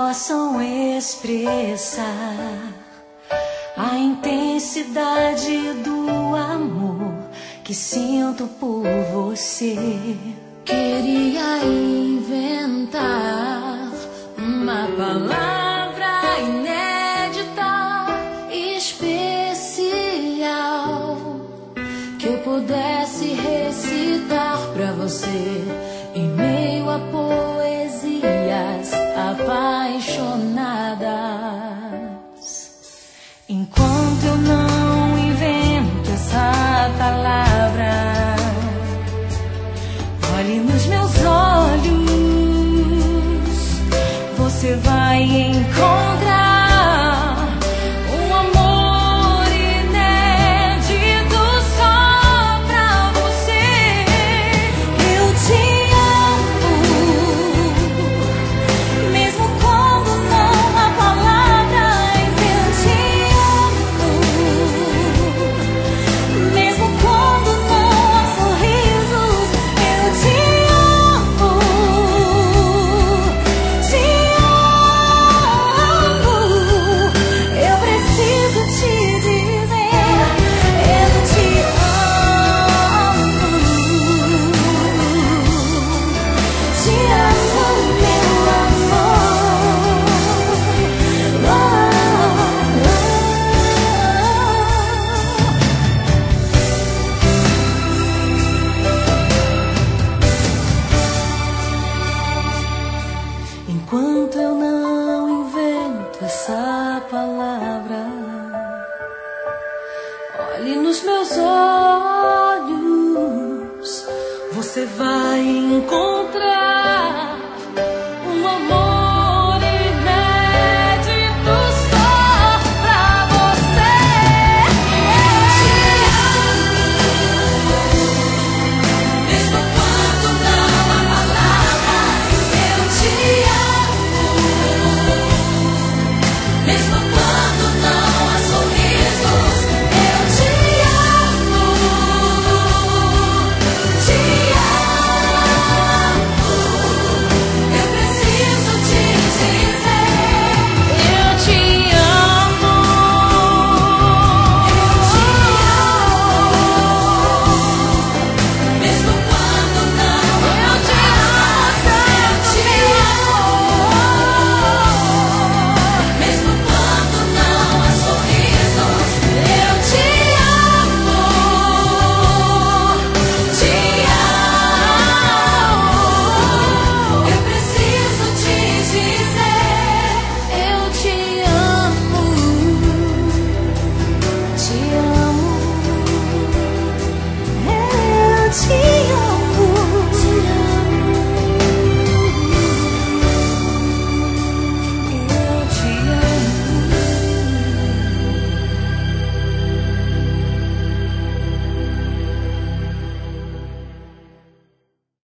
possam expressar a intensidade do amor que sinto por você. Queria inventar uma palavra inédita, especial, que eu pudesse recitar pra você em meio a poesias apaixonadas. Enquanto eu não invento essa palavra, olhe nos meus olhos, você vai encontrar um amor inédito só pra você. Eu te amo, mesmo quando não há palavras. Eu te amo, mesmo quando não há sorrisos. Eu te amo, te amo. Eu preciso te dizer, eu te amo. Te amo, meu amor. Enquanto eu não invento essa palavra, olhe nos meus olhos, você vai encontrar